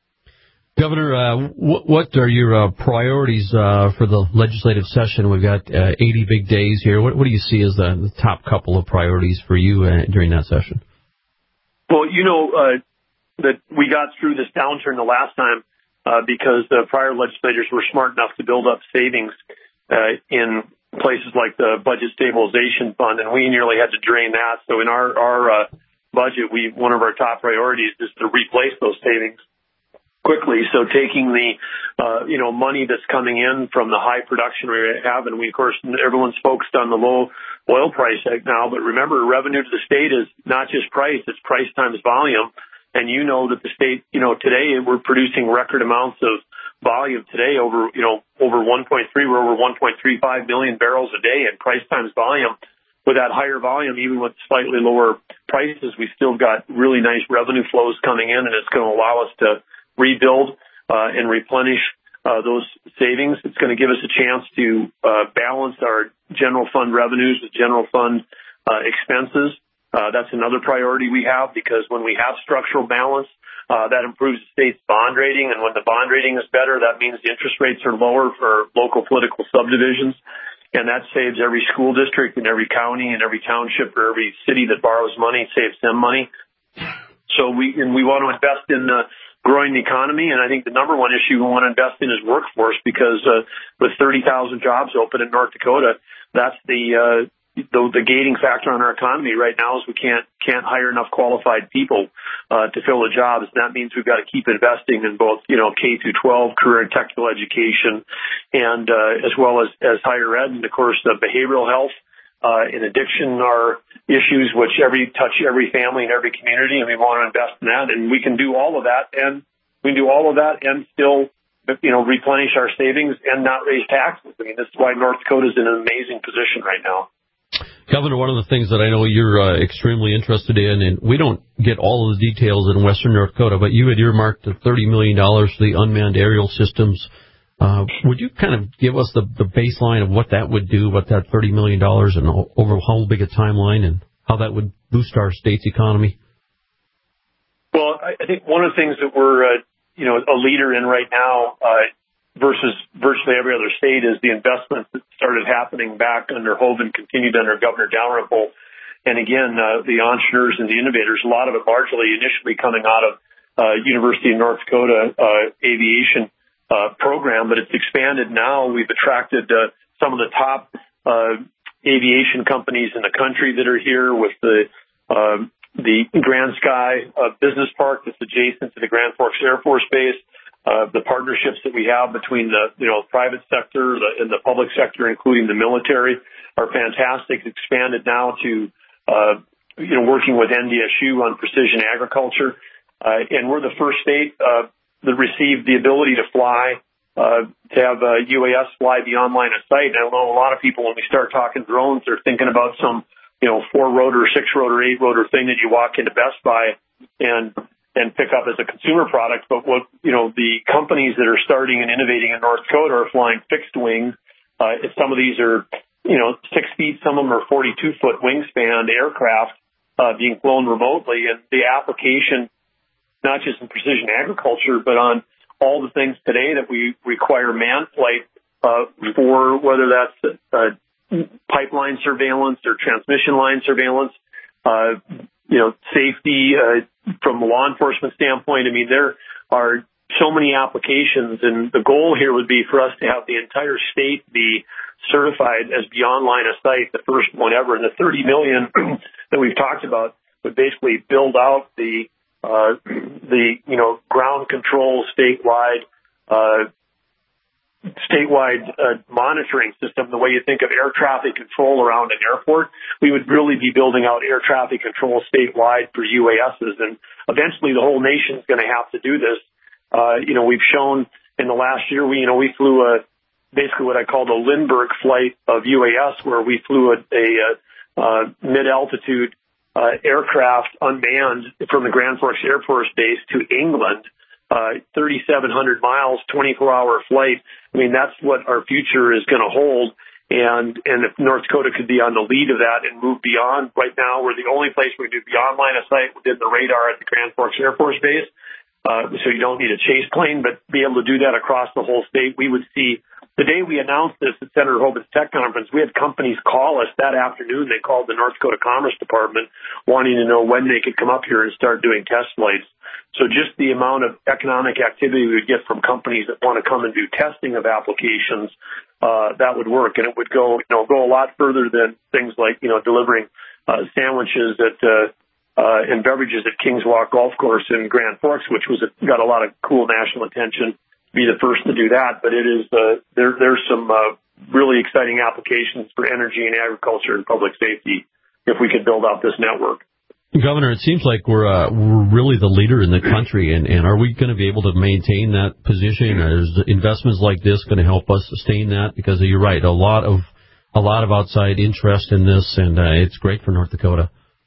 Governor, uh, what, what are your uh, priorities uh, for the legislative session? We've got uh, eighty big days here. What, what do you see as the, the top couple of priorities for you uh, during that session? Well, you know, uh, that we got through this downturn the last time uh, because the prior legislators were smart enough to build up savings uh, in places like the Budget Stabilization Fund, and we nearly had to drain that. So in our, our uh, budget, we one of our top priorities is to replace those savings quickly. So taking the, uh, you know, money that's coming in from the high production we have, and we, of course, everyone's focused on the low oil price right now, but remember, revenue to the state is not just price, it's price times volume. And you know that the state, you know, today we're producing record amounts of volume today, over, you know, over one point three, we're over one point three five million barrels a day, and price times volume. With that higher volume, even with slightly lower prices, we still got really nice revenue flows coming in, and it's going to allow us to rebuild uh, and replenish uh, those savings. It's going to give us a chance to uh, balance our general fund revenues with general fund uh, expenses. Uh, that's another priority we have, because when we have structural balance, uh, that improves the state's bond rating, and when the bond rating is better, that means the interest rates are lower for local political subdivisions. And that saves every school district and every county and every township or every city that borrows money, saves them money. So we, and we want to invest in uh, growing the economy. And I think the number one issue we want to invest in is workforce, because uh, with thirty thousand jobs open in North Dakota, that's the, uh, the, the gating factor on our economy right now is we can't, can't hire enough qualified people uh, to fill the jobs. And that means we've got to keep investing in both, you know, K through twelve, career and technical education, and uh, as well as, as higher ed. And of course, the behavioral health uh, and addiction are issues which every touch every family and every community, and we want to invest in that. And we can do all of that, and we can do all of that and still, you know, replenish our savings and not raise taxes. I mean, this is why North Dakota is in an amazing position right now. Governor, one of the things that I know you're uh, extremely interested in, and we don't get all of the details in western North Dakota, but you had earmarked the thirty million dollars for the unmanned aerial systems. Uh, would you kind of give us the, the baseline of what that would do, what that thirty million dollars, and over how big a timeline, and how that would boost our state's economy? I think one of the things that we're, uh, you know, a leader in right now uh, versus virtually every other state is the investments that started happening back under Hoeven, continued under Governor Dalrymple. And again, uh, the entrepreneurs and the innovators, a lot of it largely initially coming out of uh, University of North Dakota uh, aviation uh, program, but it's expanded now. We've attracted uh, some of the top uh, aviation companies in the country that are here with the uh, the Grand Sky uh, Business Park that's adjacent to the Grand Forks Air Force Base, uh, the partnerships that we have between the, you know, private sector the, and the public sector, including the military, are fantastic. It's expanded now to, uh, you know, working with N D S U on precision agriculture. Uh, and we're the first state, uh, that received the ability to fly, uh, to have uh, U A S fly beyond line of sight. And I know a lot of people, when we start talking drones, they're thinking about some, you know, four-rotor, six-rotor, eight-rotor thing that you walk into Best Buy and and pick up as a consumer product. But what, you know, the companies that are starting and innovating in North Dakota are flying fixed wings. Uh, some of these are, you know, six feet. Some of them are forty-two foot wingspan aircraft uh, being flown remotely. And the application, not just in precision agriculture, but on all the things today that we require manned flight uh, for, whether that's uh, pipeline surveillance or transmission line surveillance, uh, you know, safety, uh, from a law enforcement standpoint. I mean, there are so many applications, and the goal here would be for us to have the entire state be certified as beyond line of sight, the first one ever. And the thirty million that we've talked about would basically build out the, uh, the, you know, ground control statewide, uh, statewide uh, monitoring system, the way you think of air traffic control around an airport. We would really be building out air traffic control statewide for U A Ss, and eventually the whole nation is going to have to do this. Uh, you know, we've shown in the last year, we, you know, we flew a, basically what I call the Lindbergh flight of U A S, where we flew a, a, a mid-altitude uh, aircraft unmanned from the Grand Forks Air Force Base to England. Uh, thirty-seven hundred miles, twenty-four hour flight. I mean, that's what our future is going to hold. And, and if North Dakota could be on the lead of that and move beyond, right now we're the only place we do beyond line of sight within the radar at the Grand Forks Air Force Base. Uh, so you don't need a chase plane, but be able to do that across the whole state. We would see, the day we announced this at Senator Hoeven's tech conference, we had companies call us that afternoon. They called the North Dakota Commerce Department wanting to know when they could come up here and start doing test flights. So just the amount of economic activity we would get from companies that want to come and do testing of applications, uh, that would work. And it would go, you know, go a lot further than things like, you know, delivering, uh, sandwiches at, uh, uh, and beverages at Kings Walk Golf Course in Grand Forks, which was a, got a lot of cool national attention. Be the first to do that, but it is, uh, there, there's some, uh, really exciting applications for energy and agriculture and public safety if we could build out this network. Governor, it seems like we're uh, we're really the leader in the country, and, and are we going to be able to maintain that position? Is investments like this going to help us sustain that? Because you're right, a lot of a lot of outside interest in this, and uh, it's great for North Dakota.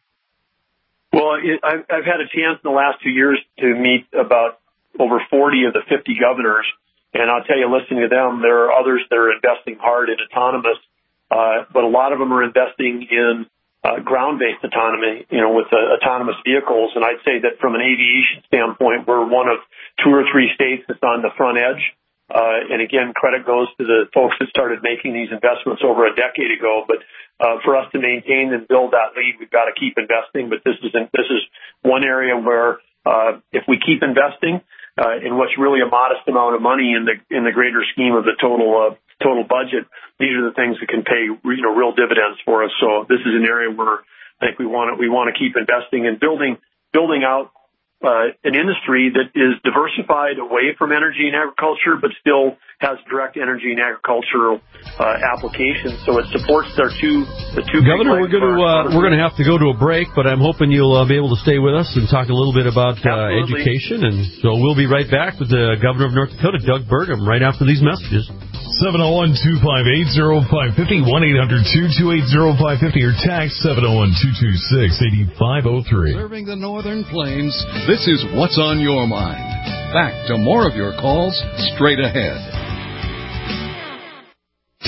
Well, it, I've, I've had a chance in the last two years to meet about over forty of the fifty governors, and I'll tell you, listening to them, there are others that are investing hard in autonomous, uh, but a lot of them are investing in Uh, ground-based autonomy, you know, with uh, autonomous vehicles. And I'd say that from an aviation standpoint, we're one of two or three states that's on the front edge. Uh, and again, credit goes to the folks that started making these investments over a decade ago. But uh, for us to maintain and build that lead, we've got to keep investing. But this is this is one area where uh, if we keep investing uh, in what's really a modest amount of money in the in the greater scheme of the total uh, total budget, these are the things that can pay, you know, real dividends for us. So this is an area where I think we want to, we want to keep investing and building, building out uh, an industry that is diversified away from energy and agriculture, but still has direct energy and agricultural uh, applications. So it supports our two, the two. Governor, we're going to uh, we're going to have to go to a break, but I'm hoping you'll uh, be able to stay with us and talk a little bit about uh, education. And so we'll be right back with the Governor of North Dakota, Doug Burgum, right after these messages. seven oh one, two five eight, oh five five oh, one eight hundred, two two eight, oh five five oh, or text seven oh one, two two six, eight five oh three. Serving the Northern Plains, this is What's on Your Mind. Back to more of your calls straight ahead.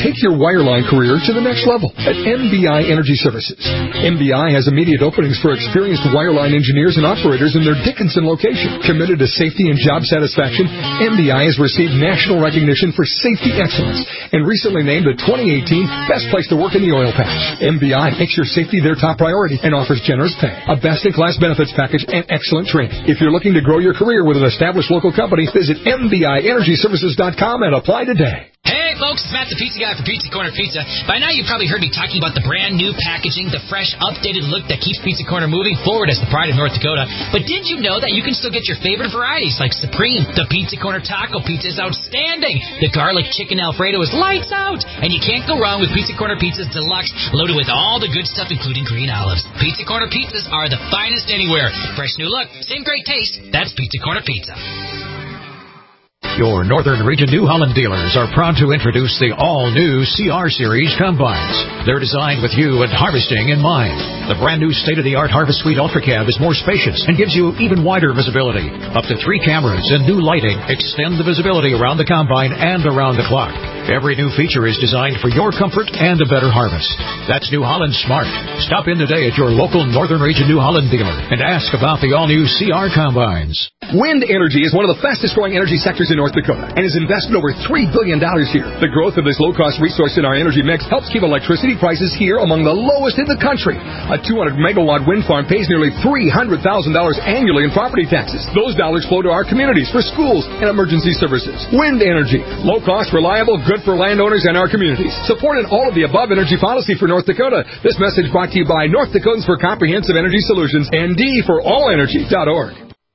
take your wireline career to the next level at M B I Energy Services. M B I has immediate openings for experienced wireline engineers and operators in their Dickinson location. Committed to safety and job satisfaction, M B I has received national recognition for safety excellence and recently named the twenty eighteen Best Place to Work in the Oil Patch. M B I makes your safety their top priority and offers generous pay, a best-in-class benefits package, and excellent training. If you're looking to grow your career with an established local company, visit M B I Energy Services dot com and apply today. Hey folks, it's Matt the Pizza Guy for Pizza Corner Pizza. By now you've probably heard me talking about the brand new packaging, the fresh, updated look that keeps Pizza Corner moving forward as the pride of North Dakota. But did you know that you can still get your favorite varieties like Supreme? The Pizza Corner Taco Pizza is outstanding. The Garlic Chicken Alfredo is lights out. And you can't go wrong with Pizza Corner Pizza's Deluxe, loaded with all the good stuff including green olives. Pizza Corner Pizzas are the finest anywhere. Fresh new look, same great taste. That's Pizza Corner Pizza. Your Northern Region New Holland dealers are proud to introduce the all-new C R Series combines. They're designed with you and harvesting in mind. The brand-new state-of-the-art Harvest Suite Ultra Cab is more spacious and gives you even wider visibility. Up to three cameras and new lighting extend the visibility around the combine and around the clock. Every new feature is designed for your comfort and a better harvest. That's New Holland Smart. Stop in today at your local Northern Region New Holland dealer and ask about the all-new C R combines. Wind energy is one of the fastest-growing energy sectors in North Dakota and has invested over three billion dollars here. The growth of this low-cost resource in our energy mix helps keep electricity prices here among the lowest in the country. A two hundred megawatt wind farm pays nearly three hundred thousand dollars annually in property taxes. Those dollars flow to our communities for schools and emergency services. Wind energy. Low-cost, reliable, good for landowners and our communities. Supporting all of the above energy policy for North Dakota. This message brought to you by North Dakotans for Comprehensive Energy Solutions and D for all energy dot org.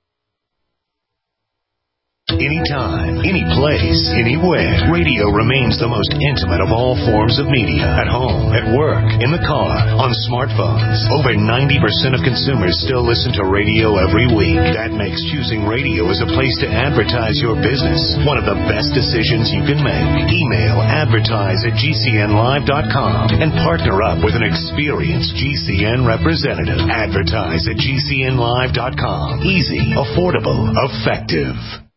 Anytime, any place, anywhere. Radio remains the most intimate of all forms of media. At home, at work, in the car, on smartphones. Over ninety percent of consumers still listen to radio every week. That makes choosing radio as a place to advertise your business one of the best decisions you can make. Email advertise at G C N live dot com and partner up with an experienced G C N representative. Advertise at G C N live dot com. Easy, affordable, effective.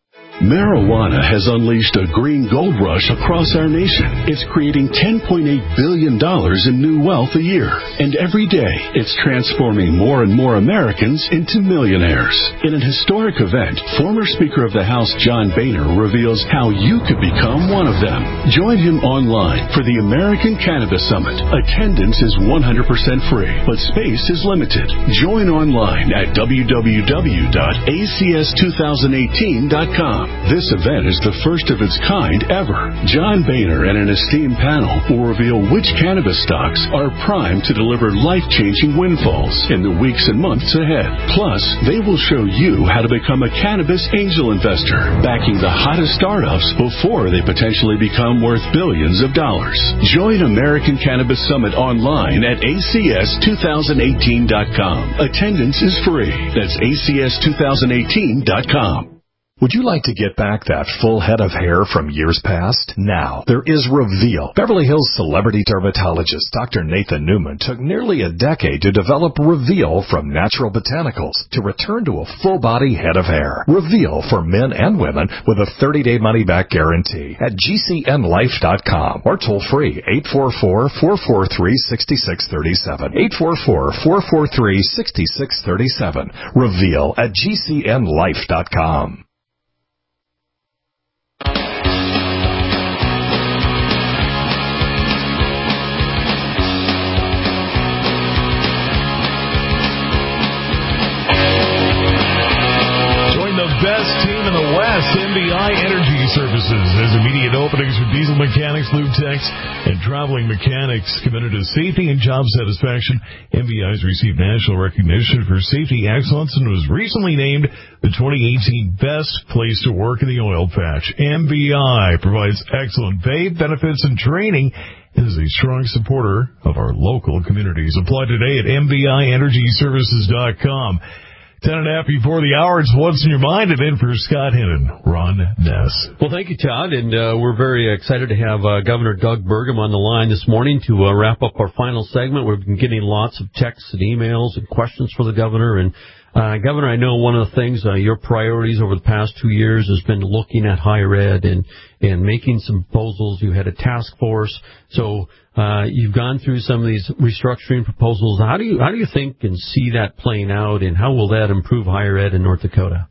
Marijuana has unleashed a green gold rush across our nation. It's creating ten point eight billion dollars in new wealth a year. And every day, it's transforming more and more Americans into millionaires. In an historic event, former Speaker of the House John Boehner reveals how you could become one of them. Join him online for the American Cannabis Summit. Attendance is one hundred percent free, but space is limited. Join online at w w w dot a c s two thousand eighteen dot com. This event is the first of its kind ever. John Boehner and an esteemed panel will reveal which cannabis stocks are primed to deliver life-changing windfalls in the weeks and months ahead. Plus, they will show you how to become a cannabis angel investor, backing the hottest startups before they potentially become worth billions of dollars. Join American Cannabis Summit online at a c s two thousand eighteen dot com. Attendance is free. That's a c s two thousand eighteen dot com. Would you like to get back that full head of hair from years past? Now, there is Reveal. Beverly Hills celebrity dermatologist Doctor Nathan Newman took nearly a decade to develop Reveal from natural botanicals to return to a full-body head of hair. Reveal for men and women with a thirty-day money-back guarantee at G C N life dot com or toll-free eight four four, four four three, six six three seven. eight four four, four four three, six six three seven. Reveal at G C N life dot com. Best team in the West, M B I Energy Services, has immediate openings for diesel mechanics, lube techs, and traveling mechanics committed to safety and job satisfaction. M B I has received national recognition for safety excellence and was recently named the twenty eighteen Best Place to Work in the Oil Patch. M B I provides excellent pay, benefits, and training and is a strong supporter of our local communities. Apply today at M B I energy services dot com. Ten and a half before the hour, it's What's in Your Mind, and in for Scott Hennon, Ron Ness. Well, thank you, Todd, and uh, we're very excited to have uh, Governor Doug Burgum on the line this morning to uh, wrap up our final segment. We've been getting lots of texts and emails and questions for the governor, and Uh, Governor, I know one of the things, uh, your priorities over the past two years has been looking at higher ed and, and making some proposals. You had a task force. So, uh, you've gone through some of these restructuring proposals. How do you, how do you think and see that playing out, and how will that improve higher ed in North Dakota?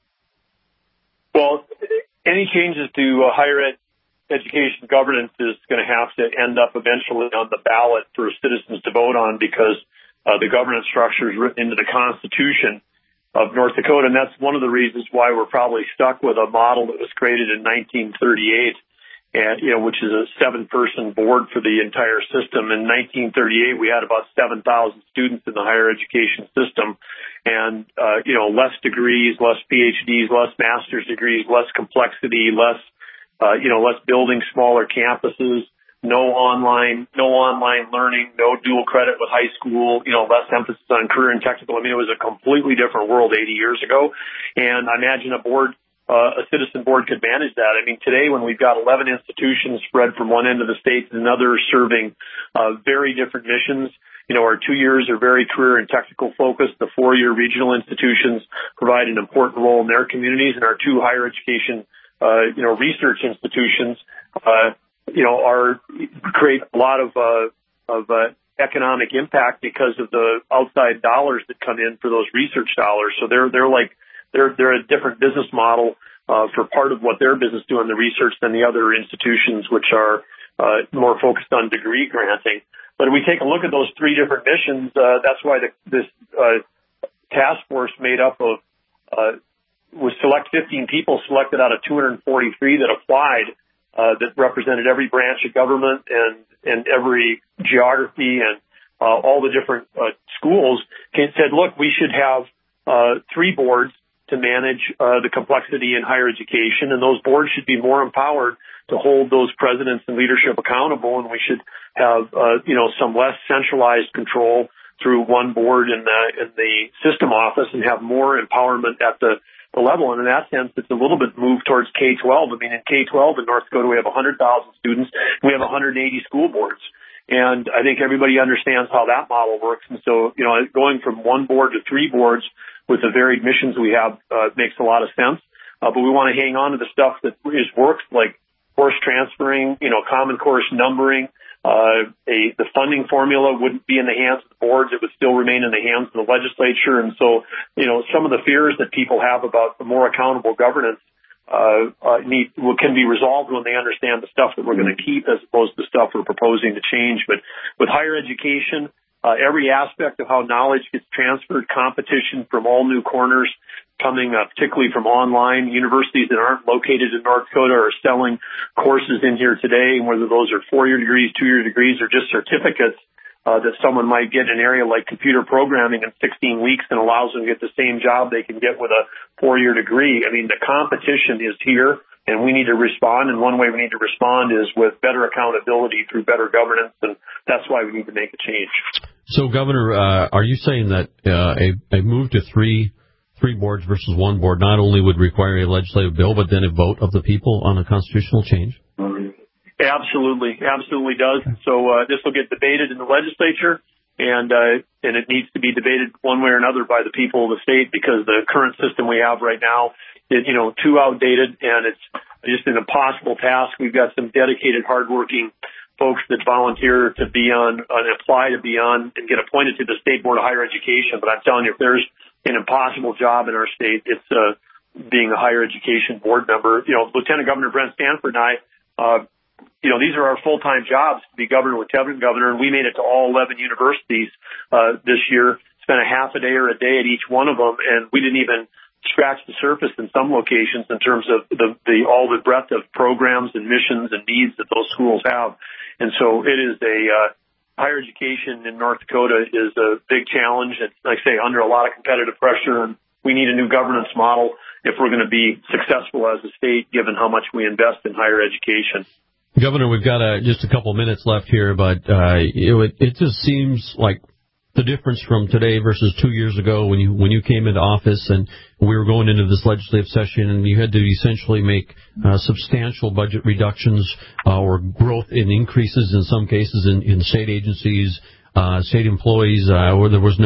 Well, any changes to uh, higher ed education governance is going to have to end up eventually on the ballot for citizens to vote on, because uh, the governance structure is written into the Constitution of North Dakota, and that's one of the reasons why we're probably stuck with a model that was created in nineteen thirty-eight, and you know, which is a seven-person board for the entire system. In nineteen thirty-eight, we had about seven thousand students in the higher education system, and uh, you know, less degrees, less P H Ds, less master's degrees, less complexity, less Uh, you know, less building smaller campuses, no online, no online learning, no dual credit with high school, you know, less emphasis on career and technical. I mean, it was a completely different world eighty years ago. And I imagine a board, uh, a citizen board could manage that. I mean, today when we've got eleven institutions spread from one end of the state to another serving, uh, very different missions. You know, our two years are very career and technical focused. The four-year regional institutions provide an important role in their communities, and our two higher education Uh, you know, research institutions, uh, you know, are create a lot of uh, of uh, economic impact because of the outside dollars that come in for those research dollars. So they're they're like they're they're a different business model uh, for part of what their business doing the research than the other institutions, which are uh, more focused on degree granting. But if we take a look at those three different missions, uh, that's why the, this uh, task force made up of uh, was select fifteen people selected out of two hundred forty-three that applied, uh, that represented every branch of government and, and every geography and, uh, all the different, uh, schools, and said, look, we should have, uh, three boards to manage, uh, the complexity in higher education, and those boards should be more empowered to hold those presidents and leadership accountable, and we should have, uh, you know, some less centralized control through one board in the, in the system office, and have more empowerment at the the level. And in that sense, it's a little bit moved towards K twelve. I mean, in K twelve in North Dakota, we have one hundred thousand students. We have one hundred eighty school boards. And I think everybody understands how that model works. And so, you know, going from one board to three boards with the varied missions we have uh, makes a lot of sense. Uh, but we want to hang on to the stuff that is works, like course transferring, you know, common course numbering. Uh, a, the funding formula wouldn't be in the hands of the boards. It would still remain in the hands of the legislature. And so, you know, some of the fears that people have about the more accountable governance, uh, uh, need, can be resolved when they understand the stuff that we're going to keep as opposed to stuff we're proposing to change. But with higher education, uh, every aspect of how knowledge gets transferred, competition from all new corners, coming uh, particularly from online. Universities that aren't located in North Dakota are selling courses in here today, and whether those are four-year degrees, two-year degrees, or just certificates uh, that someone might get in an area like computer programming in sixteen weeks and allows them to get the same job they can get with a four-year degree. I mean, the competition is here, and we need to respond, and one way we need to respond is with better accountability through better governance, and that's why we need to make a change. So, Governor, uh, are you saying that uh, a, a move to three Three boards versus one board not only would require a legislative bill, but then a vote of the people on a constitutional change? Absolutely, absolutely does. So uh, this will get debated in the legislature, and uh, and it needs to be debated one way or another by the people of the state, because the current system we have right now is, you know, too outdated, and it's just an impossible task. We've got some dedicated, hardworking folks that volunteer to be on, and apply to be on, and get appointed to the State Board of Higher Education. But I'm telling you, if there's an impossible job in our state, it's uh, being a higher education board member. You know, Lieutenant Governor Brent Stanford and I, uh, you know, these are our full-time jobs to be governor, lieutenant governor, and we made it to all eleven universities uh, this year, spent a half a day or a day at each one of them, and we didn't even scratch the surface in some locations in terms of the, the all the breadth of programs and missions and needs that those schools have. And so it is a uh, higher education in North Dakota is a big challenge. It's, like I say, under a lot of competitive pressure, and we need a new governance model if we're going to be successful as a state, given how much we invest in higher education. Governor, we've got uh, just a couple minutes left here, but uh, it, it just seems like the difference from today versus two years ago when you when you came into office and we were going into this legislative session, and you had to essentially make uh, substantial budget reductions uh, or growth in increases in some cases in, in state agencies, uh, state employees, uh, where there was no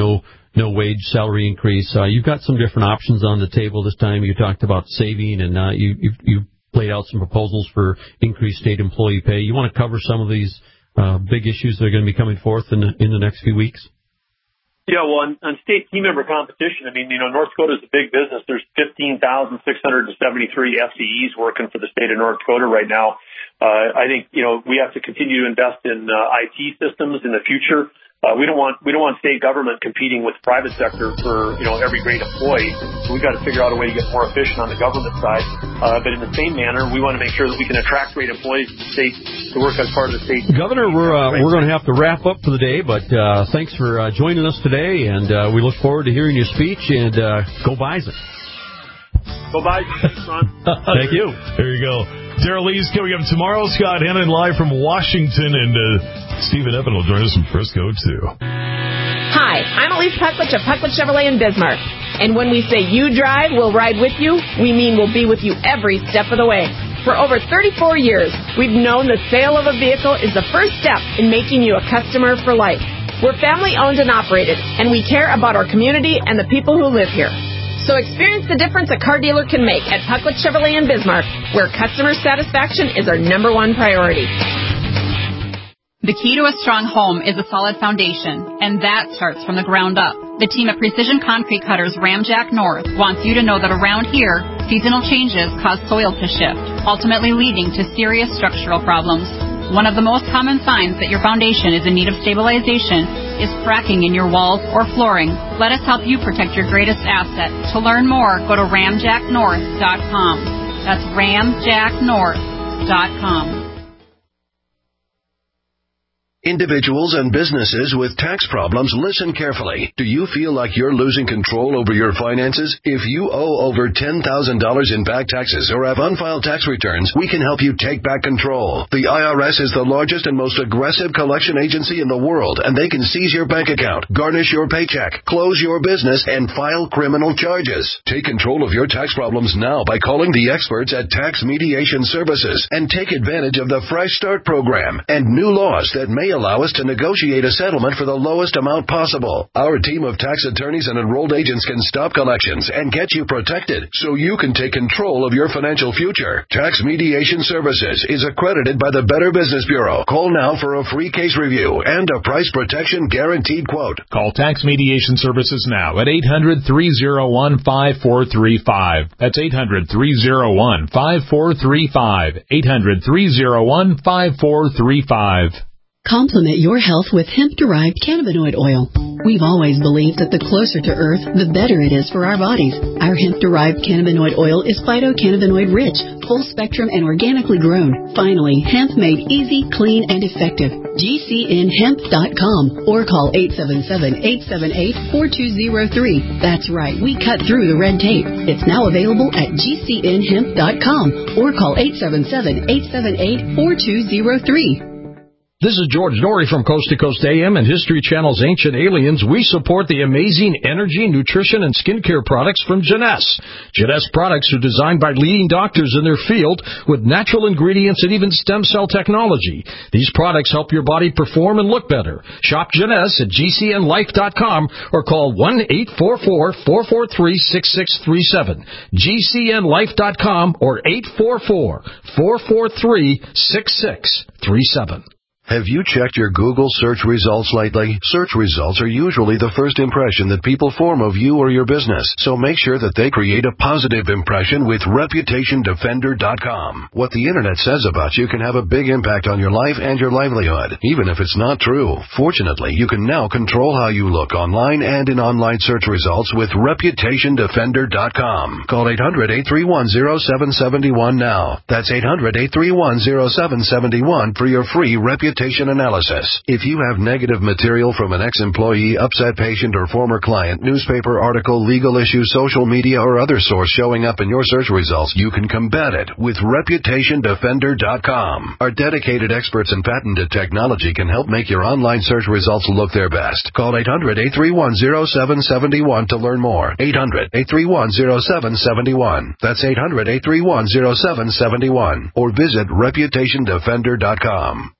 no wage salary increase. Uh, you've got some different options on the table this time. You talked about saving, and uh, you, you, you laid out some proposals for increased state employee pay. You want to cover some of these uh, big issues that are going to be coming forth in the, in the next few weeks? Yeah, well, on, on state team member competition, I mean, you know, North Dakota is a big business. There's fifteen thousand six hundred seventy-three F C Es working for the state of North Dakota right now. Uh, I think, you know, we have to continue to invest in uh, I T systems in the future. Uh, we don't want we don't want state government competing with the private sector for, you know, every great employee. So we've got to figure out a way to get more efficient on the government side. Uh, but in the same manner, we want to make sure that we can attract great employees to the state to work as part of the state. Governor, we're uh, we're going to have to wrap up for the day, but uh, thanks for uh, joining us today, and uh, we look forward to hearing your speech. And uh, go Bison. Go Bison. Thanks, Ron. Thank you. There you go. Daryl Lee's coming up tomorrow. Scott Hennon live from Washington, and uh, Stephen Eppen will join us from Frisco, too. Hi, I'm Elise Pucklich of Pucklich Chevrolet in Bismarck. And when we say you drive, we'll ride with you, we mean we'll be with you every step of the way. For over thirty-four years, we've known the sale of a vehicle is the first step in making you a customer for life. We're family-owned and operated, and we care about our community and the people who live here. So experience the difference a car dealer can make at Pucklich Chevrolet in Bismarck, where customer satisfaction is our number one priority. The key to a strong home is a solid foundation, and that starts from the ground up. The team at Precision Concrete Cutters Ramjack North wants you to know that around here, seasonal changes cause soil to shift, ultimately leading to serious structural problems. One of the most common signs that your foundation is in need of stabilization is cracking in your walls or flooring. Let us help you protect your greatest asset. To learn more, go to ramjack north dot com. That's ramjack north dot com. Individuals and businesses with tax problems, listen carefully. Do you feel like you're losing control over your finances? If you owe over ten thousand dollars in back taxes or have unfiled tax returns, we can help you take back control. The I R S is the largest and most aggressive collection agency in the world, and they can seize your bank account, garnish your paycheck, close your business, and file criminal charges. Take control of your tax problems now by calling the experts at Tax Mediation Services and take advantage of the Fresh Start program and new laws that may allow us to negotiate a settlement for the lowest amount possible. Our team of tax attorneys and enrolled agents can stop collections and get you protected so you can take control of your financial future. Tax Mediation Services is accredited by the Better Business Bureau. Call now for a free case review and a price protection guaranteed quote. Call Tax Mediation Services now at eight hundred, three oh one, five four three five. That's eight hundred, three oh one, five four three five. eight hundred, three oh one, five four three five. Complement your health with hemp-derived cannabinoid oil. We've always believed that the closer to Earth, the better it is for our bodies. Our hemp-derived cannabinoid oil is phytocannabinoid-rich, full-spectrum, and organically grown. Finally, hemp made easy, clean, and effective. G C N hemp dot com or call eight seven seven, eight seven eight, four two zero three. That's right, we cut through the red tape. It's now available at G C N hemp dot com or call eight seven seven, eight seven eight, four two zero three. This is George Norrie from Coast to Coast A M and History Channel's Ancient Aliens. We support the amazing energy, nutrition, and skincare products from Jeunesse. Jeunesse products are designed by leading doctors in their field with natural ingredients and even stem cell technology. These products help your body perform and look better. Shop Jeunesse at G C N life dot com or call one eight four four, four four three, six six three seven. G C N life dot com or eight four four, four four three, six six three seven. Have you checked your Google search results lately? Search results are usually the first impression that people form of you or your business, so make sure that they create a positive impression with reputation defender dot com. What the internet says about you can have a big impact on your life and your livelihood, even if it's not true. Fortunately, you can now control how you look online and in online search results with reputation defender dot com. Call eight hundred, eight three one, zero seven seven one now. That's eight hundred, eight three one, zero seven seven one for your free reputation analysis. If you have negative material from an ex-employee, upset patient, or former client, newspaper article, legal issue, social media, or other source showing up in your search results, you can combat it with reputation defender dot com. Our dedicated experts in patented technology can help make your online search results look their best. Call eight hundred, eight three one, zero seven seven one to learn more. eight hundred, eight three one, zero seven seven one. That's eight hundred, eight three one, zero seven seven one. Or visit reputation defender dot com.